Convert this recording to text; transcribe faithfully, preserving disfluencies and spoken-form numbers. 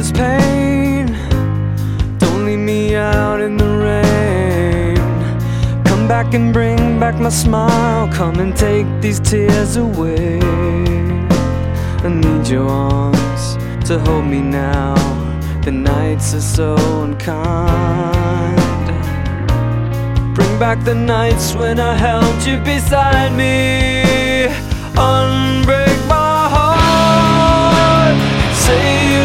this pain. Don't leave me out in the rain. Come back and bring back my smile. Come and take these tears away. I need your arms to hold me now. The nights are so unkind. Bring back the nights when I held you beside me. Unbreakable.